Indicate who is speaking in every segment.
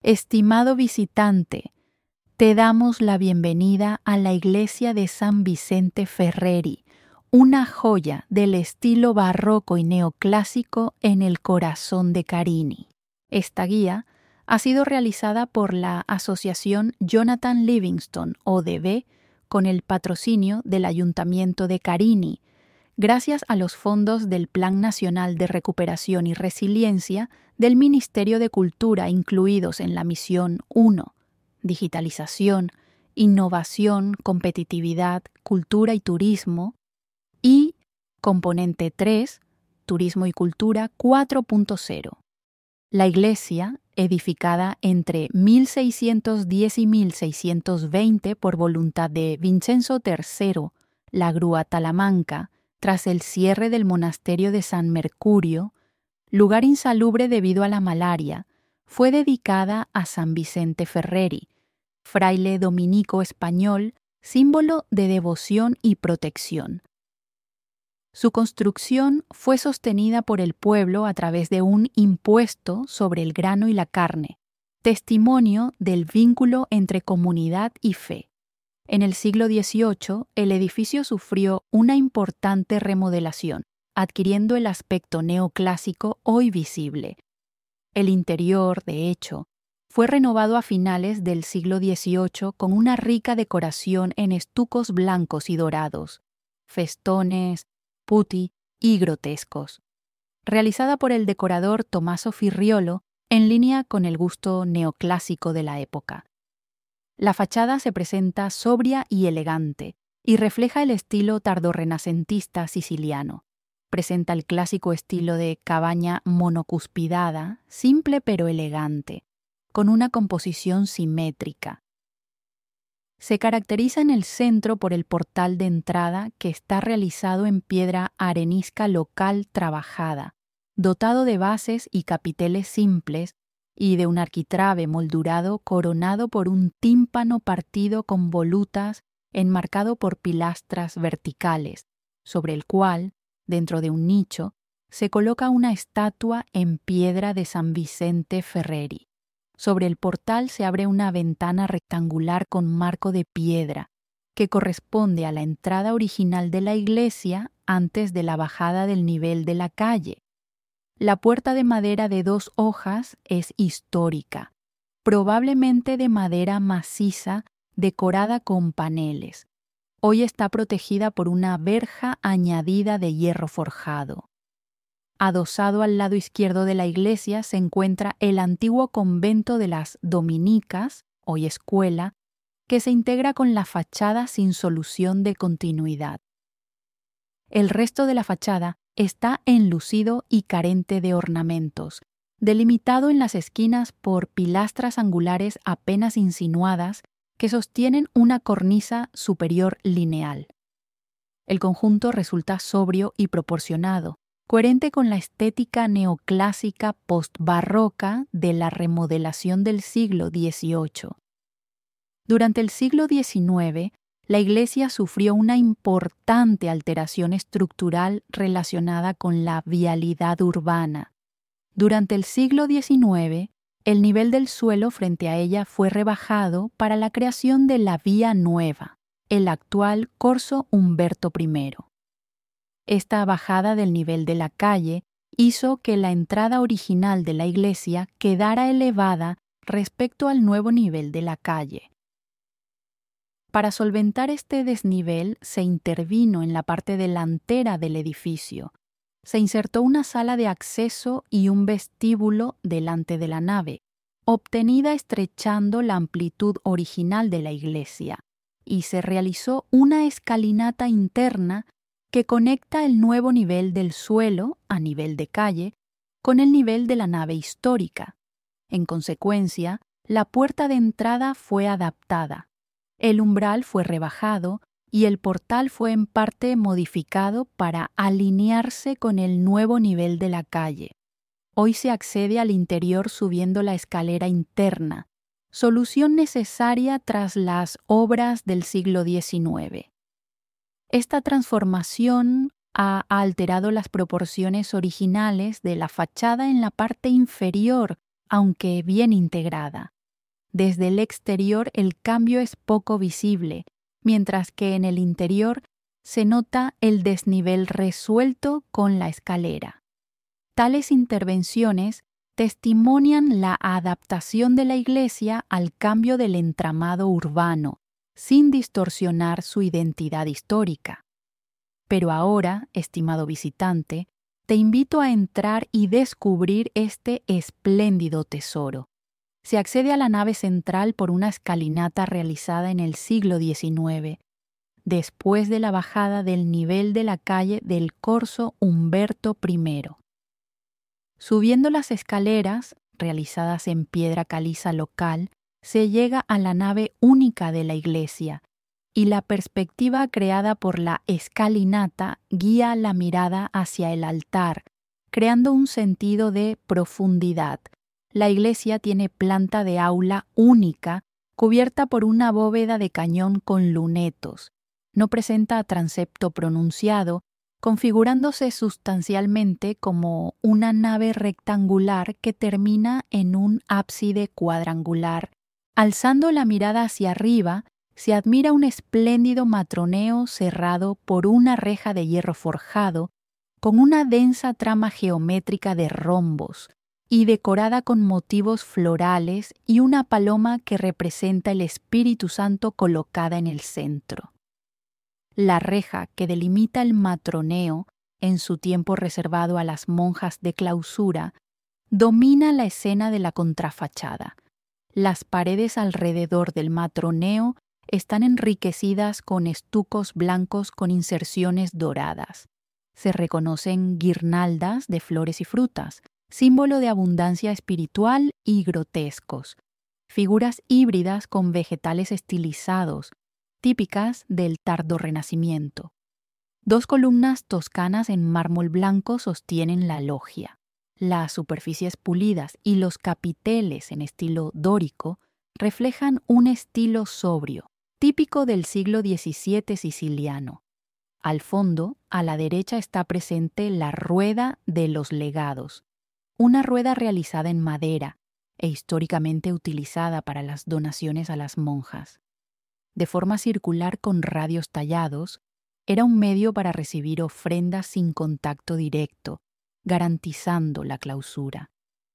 Speaker 1: Estimado visitante, te damos la bienvenida a la iglesia de San Vicente Ferreri, una joya del estilo barroco y neoclásico en el corazón de Carini. Esta guía ha sido realizada por la Asociación Jonathan Livingston, ODB, con el patrocinio del Ayuntamiento de Carini, gracias a los fondos del Plan Nacional de Recuperación y Resiliencia del Ministerio de Cultura incluidos en la Misión 1, Digitalización, Innovación, Competitividad, Cultura y Turismo, y Componente 3, Turismo y Cultura 4.0. La iglesia, edificada entre 1610 y 1620 por voluntad de Vincenzo III, la Grúa Talamanca, tras el cierre del monasterio de San Mercurio, lugar insalubre debido a la malaria, fue dedicada a San Vicente Ferreri, fraile dominico español, símbolo de devoción y protección. Su construcción fue sostenida por el pueblo a través de un impuesto sobre el grano y la carne, testimonio del vínculo entre comunidad y fe. En el siglo XVIII, el edificio sufrió una importante remodelación, adquiriendo el aspecto neoclásico hoy visible. El interior, de hecho, fue renovado a finales del siglo XVIII con una rica decoración en estucos blancos y dorados, festones, putti y grotescos, realizada por el decorador Tommaso Firriolo en línea con el gusto neoclásico de la época. La fachada se presenta sobria y elegante y refleja el estilo tardorrenacentista siciliano. Presenta el clásico estilo de cabaña monocuspidada, simple pero elegante, con una composición simétrica. Se caracteriza en el centro por el portal de entrada que está realizado en piedra arenisca local trabajada, dotado de bases y capiteles simples y de un arquitrabe moldurado coronado por un tímpano partido con volutas enmarcado por pilastras verticales, sobre el cual, dentro de un nicho, se coloca una estatua en piedra de San Vicente Ferreri. Sobre el portal se abre una ventana rectangular con marco de piedra, que corresponde a la entrada original de la iglesia antes de la bajada del nivel de la calle. La puerta de madera de 2 hojas es histórica, probablemente de madera maciza decorada con paneles. Hoy está protegida por una verja añadida de hierro forjado. Adosado al lado izquierdo de la iglesia se encuentra el antiguo convento de las Dominicas, hoy escuela, que se integra con la fachada sin solución de continuidad. El resto de la fachada está enlucido y carente de ornamentos, delimitado en las esquinas por pilastras angulares apenas insinuadas que sostienen una cornisa superior lineal. El conjunto resulta sobrio y proporcionado, coherente con la estética neoclásica postbarroca de la remodelación del siglo XVIII. Durante el siglo XIX, la iglesia sufrió una importante alteración estructural relacionada con la vialidad urbana. Durante el siglo XIX, el nivel del suelo frente a ella fue rebajado para la creación de la Vía Nueva, el actual Corso Umberto I. Esta bajada del nivel de la calle hizo que la entrada original de la iglesia quedara elevada respecto al nuevo nivel de la calle. Para solventar este desnivel se intervino en la parte delantera del edificio. Se insertó una sala de acceso y un vestíbulo delante de la nave, obtenida estrechando la amplitud original de la iglesia, y se realizó una escalinata interna que conecta el nuevo nivel del suelo, a nivel de calle, con el nivel de la nave histórica. En consecuencia, la puerta de entrada fue adaptada. El umbral fue rebajado y el portal fue en parte modificado para alinearse con el nuevo nivel de la calle. Hoy se accede al interior subiendo la escalera interna, solución necesaria tras las obras del siglo XIX. Esta transformación ha alterado las proporciones originales de la fachada en la parte inferior, aunque bien integrada. Desde el exterior el cambio es poco visible, mientras que en el interior se nota el desnivel resuelto con la escalera. Tales intervenciones testimonian la adaptación de la iglesia al cambio del entramado urbano, sin distorsionar su identidad histórica. Pero ahora, estimado visitante, te invito a entrar y descubrir este espléndido tesoro. Se accede a la nave central por una escalinata realizada en el siglo XIX, después de la bajada del nivel de la calle del Corso Umberto I. Subiendo las escaleras, realizadas en piedra caliza local, se llega a la nave única de la iglesia, y la perspectiva creada por la escalinata guía la mirada hacia el altar, creando un sentido de profundidad. La iglesia tiene planta de aula única, cubierta por una bóveda de cañón con lunetos. No presenta transepto pronunciado, configurándose sustancialmente como una nave rectangular que termina en un ábside cuadrangular. Alzando la mirada hacia arriba, se admira un espléndido matroneo cerrado por una reja de hierro forjado, con una densa trama geométrica de rombos, y decorada con motivos florales y una paloma que representa el Espíritu Santo colocada en el centro. La reja que delimita el matroneo, en su tiempo reservado a las monjas de clausura, domina la escena de la contrafachada. Las paredes alrededor del matroneo están enriquecidas con estucos blancos con inserciones doradas. Se reconocen guirnaldas de flores y frutas, símbolo de abundancia espiritual, y grotescos, figuras híbridas con vegetales estilizados, típicas del tardorrenacimiento. 2 columnas toscanas en mármol blanco sostienen la loggia. Las superficies pulidas y los capiteles en estilo dórico reflejan un estilo sobrio, típico del siglo XVII siciliano. Al fondo, a la derecha, está presente la rueda de los legados, una rueda realizada en madera e históricamente utilizada para las donaciones a las monjas. De forma circular con radios tallados, era un medio para recibir ofrendas sin contacto directo, garantizando la clausura.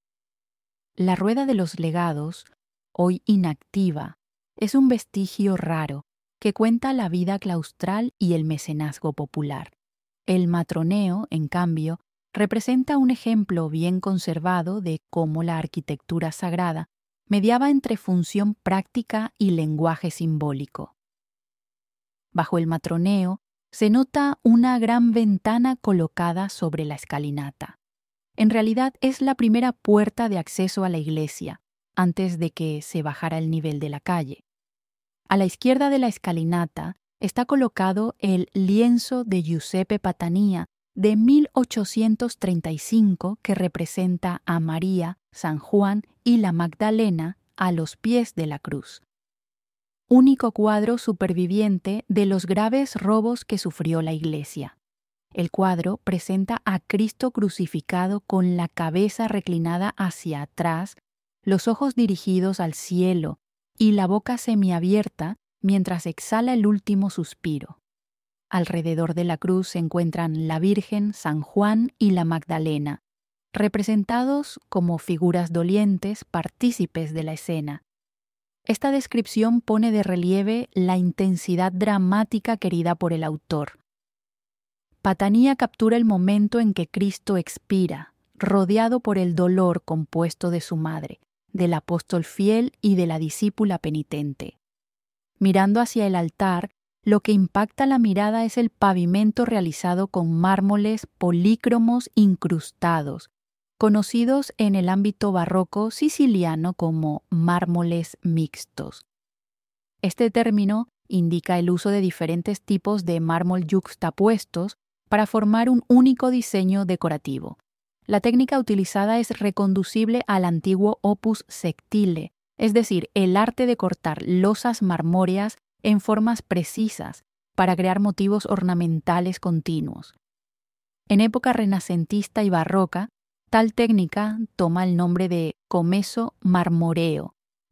Speaker 1: La rueda de los legados, hoy inactiva, es un vestigio raro que cuenta la vida claustral y el mecenazgo popular. El matroneo, en cambio, representa un ejemplo bien conservado de cómo la arquitectura sagrada mediaba entre función práctica y lenguaje simbólico. Bajo el matroneo se nota una gran ventana colocada sobre la escalinata. En realidad es la primera puerta de acceso a la iglesia, antes de que se bajara el nivel de la calle. A la izquierda de la escalinata está colocado el lienzo de Giuseppe Patania de 1835 que representa a María, San Juan y la Magdalena a los pies de la cruz. Único cuadro superviviente de los graves robos que sufrió la iglesia. El cuadro presenta a Cristo crucificado con la cabeza reclinada hacia atrás, los ojos dirigidos al cielo y la boca semiabierta mientras exhala el último suspiro. Alrededor de la cruz se encuentran la Virgen, San Juan y la Magdalena, representados como figuras dolientes, partícipes de la escena. Esta descripción pone de relieve la intensidad dramática querida por el autor. Patania captura el momento en que Cristo expira, rodeado por el dolor compuesto de su madre, del apóstol fiel y de la discípula penitente. Mirando hacia el altar, lo que impacta la mirada es el pavimento realizado con mármoles polícromos incrustados, conocidos en el ámbito barroco siciliano como mármoles mixtos. Este término indica el uso de diferentes tipos de mármol yuxtapuestos para formar un único diseño decorativo. La técnica utilizada es reconducible al antiguo opus sectile, es decir, el arte de cortar losas marmóreas en formas precisas para crear motivos ornamentales continuos. En época renacentista y barroca, tal técnica toma el nombre de comezo marmoreo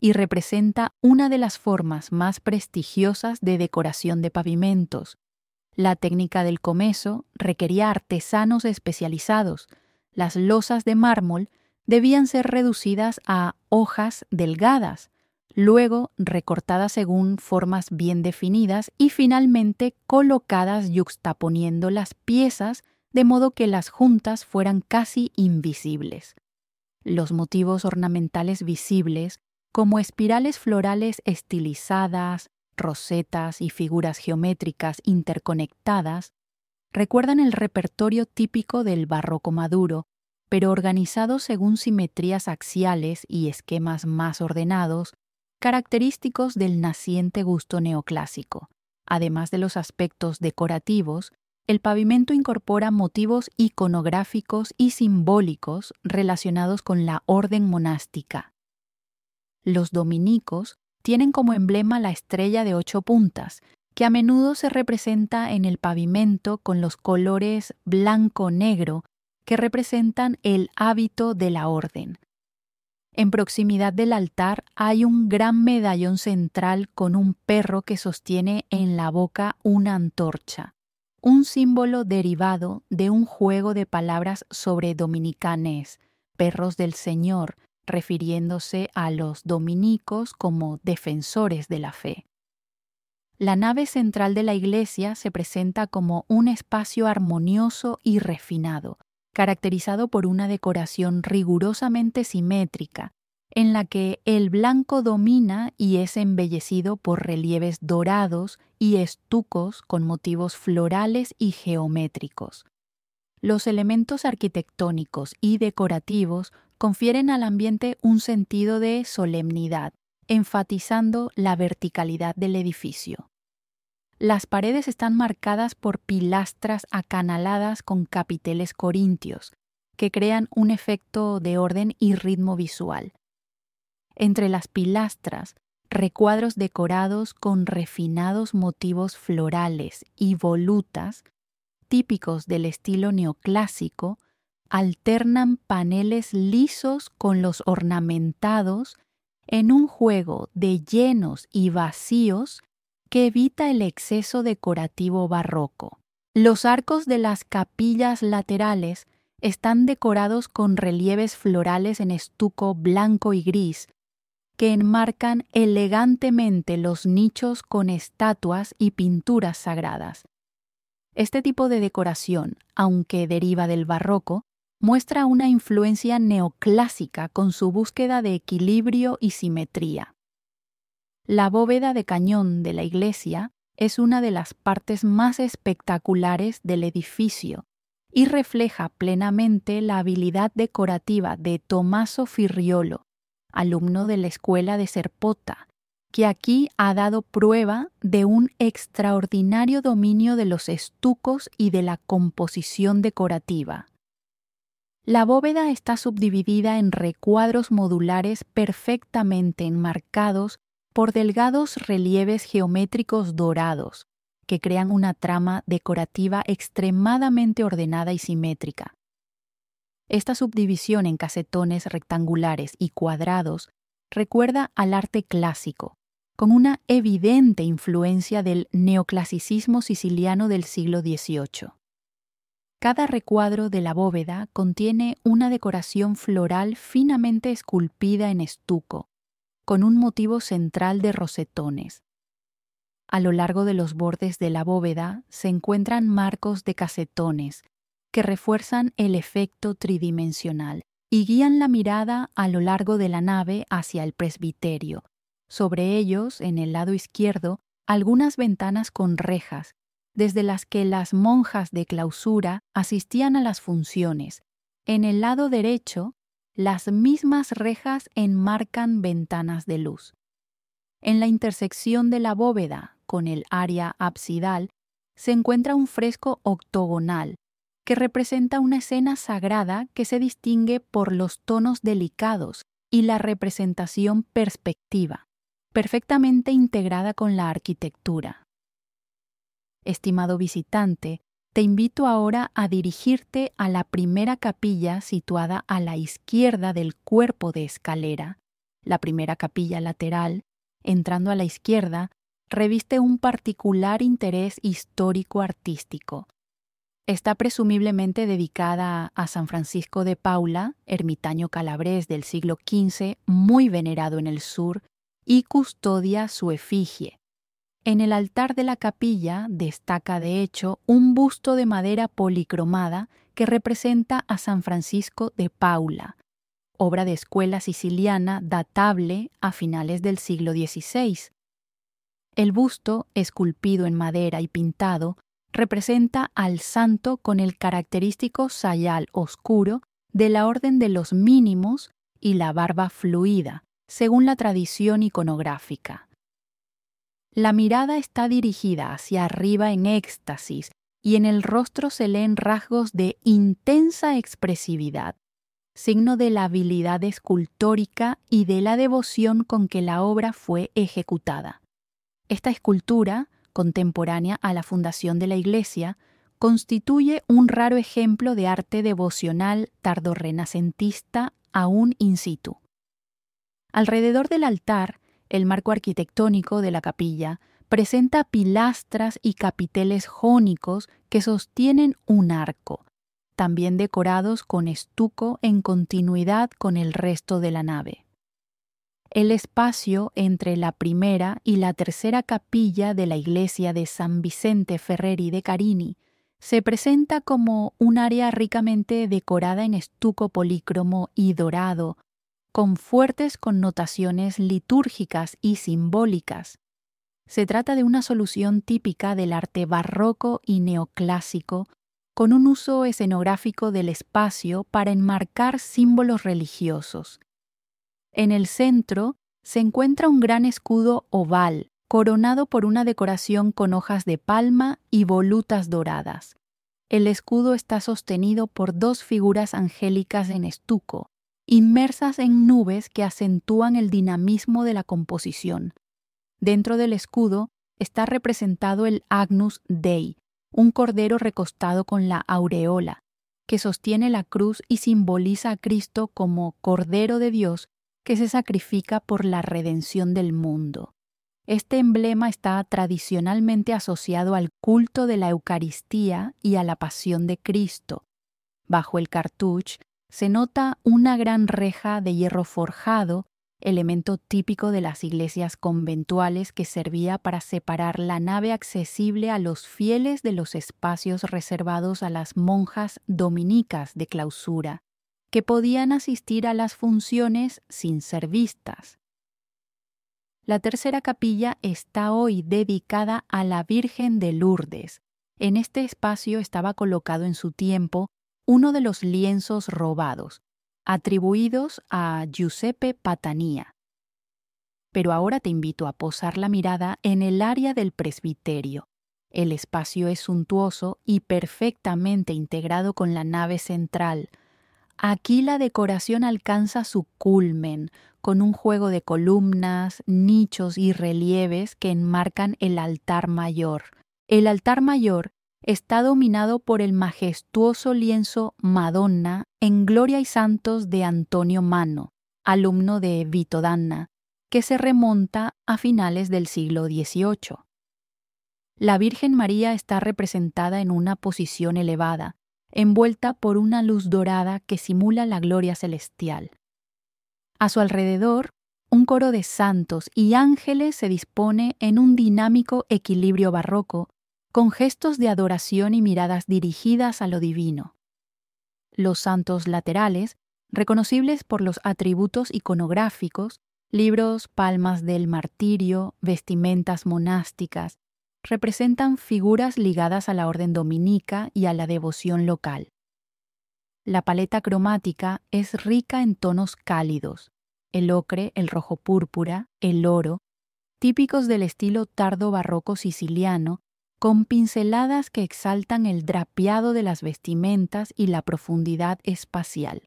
Speaker 1: y representa una de las formas más prestigiosas de decoración de pavimentos. La técnica del comezo requería artesanos especializados. Las losas de mármol debían ser reducidas a hojas delgadas, luego recortadas según formas bien definidas y finalmente colocadas yuxtaponiendo las piezas de modo que las juntas fueran casi invisibles. Los motivos ornamentales visibles, como espirales florales estilizadas, rosetas y figuras geométricas interconectadas, recuerdan el repertorio típico del barroco maduro, pero organizados según simetrías axiales y esquemas más ordenados, característicos del naciente gusto neoclásico. Además de los aspectos decorativos, el pavimento incorpora motivos iconográficos y simbólicos relacionados con la orden monástica. Los dominicos tienen como emblema la estrella de 8 puntas, que a menudo se representa en el pavimento con los colores blanco-negro que representan el hábito de la orden. En proximidad del altar hay un gran medallón central con un perro que sostiene en la boca una antorcha, un símbolo derivado de un juego de palabras sobre dominicanes, perros del Señor, refiriéndose a los dominicos como defensores de la fe. La nave central de la iglesia se presenta como un espacio armonioso y refinado, caracterizado por una decoración rigurosamente simétrica, en la que el blanco domina y es embellecido por relieves dorados y estucos con motivos florales y geométricos. Los elementos arquitectónicos y decorativos confieren al ambiente un sentido de solemnidad, enfatizando la verticalidad del edificio. Las paredes están marcadas por pilastras acanaladas con capiteles corintios, que crean un efecto de orden y ritmo visual. Entre las pilastras, recuadros decorados con refinados motivos florales y volutas, típicos del estilo neoclásico, alternan paneles lisos con los ornamentados en un juego de llenos y vacíos que evita el exceso decorativo barroco. Los arcos de las capillas laterales están decorados con relieves florales en estuco blanco y gris, que enmarcan elegantemente los nichos con estatuas y pinturas sagradas. Este tipo de decoración, aunque deriva del barroco, muestra una influencia neoclásica con su búsqueda de equilibrio y simetría. La bóveda de cañón de la iglesia es una de las partes más espectaculares del edificio y refleja plenamente la habilidad decorativa de Tommaso Firriolo, alumno de la escuela de Serpota, que aquí ha dado prueba de un extraordinario dominio de los estucos y de la composición decorativa. La bóveda está subdividida en recuadros modulares perfectamente enmarcados por delgados relieves geométricos dorados, que crean una trama decorativa extremadamente ordenada y simétrica. Esta subdivisión en casetones rectangulares y cuadrados recuerda al arte clásico, con una evidente influencia del neoclasicismo siciliano del siglo XVIII. Cada recuadro de la bóveda contiene una decoración floral finamente esculpida en estuco, con un motivo central de rosetones. A lo largo de los bordes de la bóveda se encuentran marcos de casetones que refuerzan el efecto tridimensional y guían la mirada a lo largo de la nave hacia el presbiterio. Sobre ellos, en el lado izquierdo, algunas ventanas con rejas, desde las que las monjas de clausura asistían a las funciones. En el lado derecho, las mismas rejas enmarcan ventanas de luz. En la intersección de la bóveda con el área absidal se encuentra un fresco octogonal que representa una escena sagrada que se distingue por los tonos delicados y la representación perspectiva, perfectamente integrada con la arquitectura. Estimado visitante, te invito ahora a dirigirte a la primera capilla situada a la izquierda del cuerpo de escalera, la primera capilla lateral, entrando a la izquierda, reviste un particular interés histórico-artístico. Está presumiblemente dedicada a San Francisco de Paula, ermitaño calabrés del siglo XV, muy venerado en el sur, y custodia su efigie. En el altar de la capilla destaca, de hecho, un busto de madera policromada que representa a San Francisco de Paula, obra de escuela siciliana datable a finales del siglo XVI. El busto, esculpido en madera y pintado, representa al santo con el característico sayal oscuro de la orden de los mínimos y la barba fluida, según la tradición iconográfica. La mirada está dirigida hacia arriba en éxtasis y en el rostro se leen rasgos de intensa expresividad, signo de la habilidad escultórica y de la devoción con que la obra fue ejecutada. Esta escultura, contemporánea a la fundación de la iglesia, constituye un raro ejemplo de arte devocional tardorrenacentista aún in situ. Alrededor del altar, el marco arquitectónico de la capilla presenta pilastras y capiteles jónicos que sostienen un arco, también decorados con estuco en continuidad con el resto de la nave. El espacio entre la primera y la tercera capilla de la iglesia de San Vicente Ferreri de Carini se presenta como un área ricamente decorada en estuco polícromo y dorado, con fuertes connotaciones litúrgicas y simbólicas. Se trata de una solución típica del arte barroco y neoclásico, con un uso escenográfico del espacio para enmarcar símbolos religiosos. En el centro se encuentra un gran escudo oval, coronado por una decoración con hojas de palma y volutas doradas. El escudo está sostenido por dos figuras angélicas en estuco, inmersas en nubes que acentúan el dinamismo de la composición. Dentro del escudo está representado el Agnus Dei, un cordero recostado con la aureola, que sostiene la cruz y simboliza a Cristo como Cordero de Dios que se sacrifica por la redención del mundo. Este emblema está tradicionalmente asociado al culto de la Eucaristía y a la pasión de Cristo. Bajo el cartouche se nota una gran reja de hierro forjado, elemento típico de las iglesias conventuales que servía para separar la nave accesible a los fieles de los espacios reservados a las monjas dominicas de clausura, que podían asistir a las funciones sin ser vistas. La tercera capilla está hoy dedicada a la Virgen de Lourdes. En este espacio estaba colocado en su tiempo uno de los lienzos robados, atribuidos a Giuseppe Patania. Pero ahora te invito a posar la mirada en el área del presbiterio. El espacio es suntuoso y perfectamente integrado con la nave central. Aquí la decoración alcanza su culmen, con un juego de columnas, nichos y relieves que enmarcan el altar mayor. El altar mayor está dominado por el majestuoso lienzo Madonna en Gloria y Santos de Antonio Mano, alumno de Vito Danna, que se remonta a finales del siglo XVIII. La Virgen María está representada en una posición elevada, envuelta por una luz dorada que simula la gloria celestial. A su alrededor, un coro de santos y ángeles se dispone en un dinámico equilibrio barroco, con gestos de adoración y miradas dirigidas a lo divino. Los santos laterales, reconocibles por los atributos iconográficos, libros, palmas del martirio, vestimentas monásticas, representan figuras ligadas a la orden dominica y a la devoción local. La paleta cromática es rica en tonos cálidos, el ocre, el rojo púrpura, el oro, típicos del estilo tardo barroco siciliano, con pinceladas que exaltan el drapeado de las vestimentas y la profundidad espacial.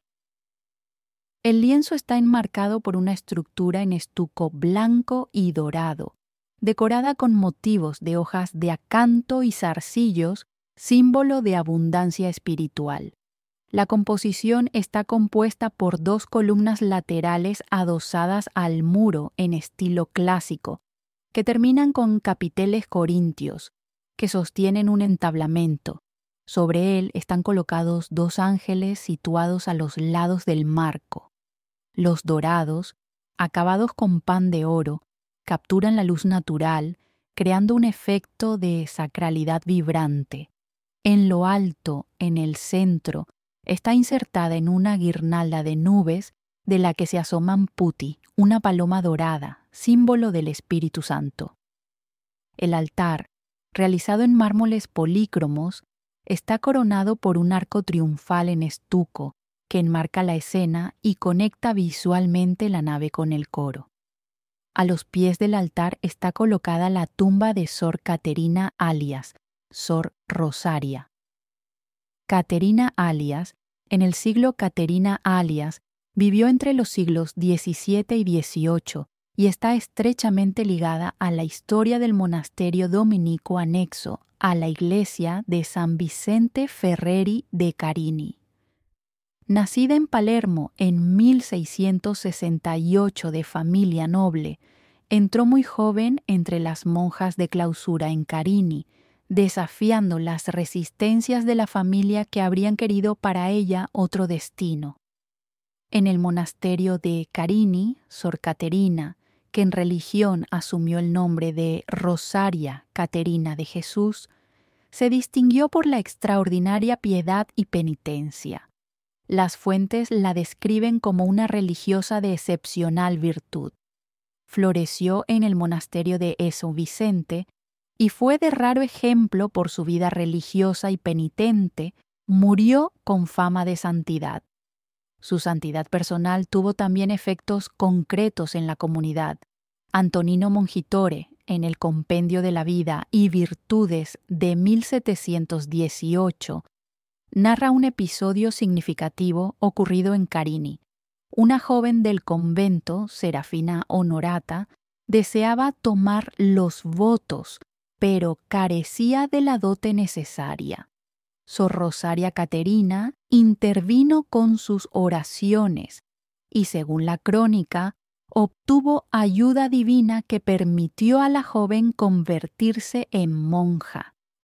Speaker 1: El lienzo está enmarcado por una estructura en estuco blanco y dorado, decorada con motivos de hojas de acanto y zarcillos, símbolo de abundancia espiritual. La composición está compuesta por 2 columnas laterales adosadas al muro en estilo clásico, que terminan con capiteles corintios, que sostienen un entablamento. Sobre él están colocados 2 ángeles situados a los lados del marco. Los dorados, acabados con pan de oro, capturan la luz natural, creando un efecto de sacralidad vibrante. En lo alto, en el centro, está insertada en una guirnalda de nubes de la que se asoman putti, una paloma dorada, símbolo del Espíritu Santo. El altar, realizado en mármoles polícromos, está coronado por un arco triunfal en estuco que enmarca la escena y conecta visualmente la nave con el coro. A los pies del altar está colocada la tumba de Sor Caterina Alias, Sor Rosaria. Caterina Alias, en el siglo Caterina Alias, vivió entre los siglos XVII y XVIII y está estrechamente ligada a la historia del monasterio dominico anexo a la iglesia de San Vicente Ferreri de Carini. Nacida en Palermo en 1668 de familia noble, entró muy joven entre las monjas de clausura en Carini, desafiando las resistencias de la familia que habrían querido para ella otro destino. En el monasterio de Carini, Sor Caterina, que en religión asumió el nombre de Rosaria Caterina de Jesús, se distinguió por la extraordinaria piedad y penitencia. Las fuentes la describen como una religiosa de excepcional virtud. Floreció en el monasterio de Eso Vicente y fue de raro ejemplo por su vida religiosa y penitente, murió con fama de santidad. Su santidad personal tuvo también efectos concretos en la comunidad. Antonino Mongitore, en el Compendio de la Vida y Virtudes de 1718, narra un episodio significativo ocurrido en Carini. Una joven del convento, Serafina Honorata, deseaba tomar los votos, pero carecía de la dote necesaria. Sor Rosaria Caterina intervino con sus oraciones y, según la crónica, obtuvo ayuda divina que permitió a la joven convertirse en monja.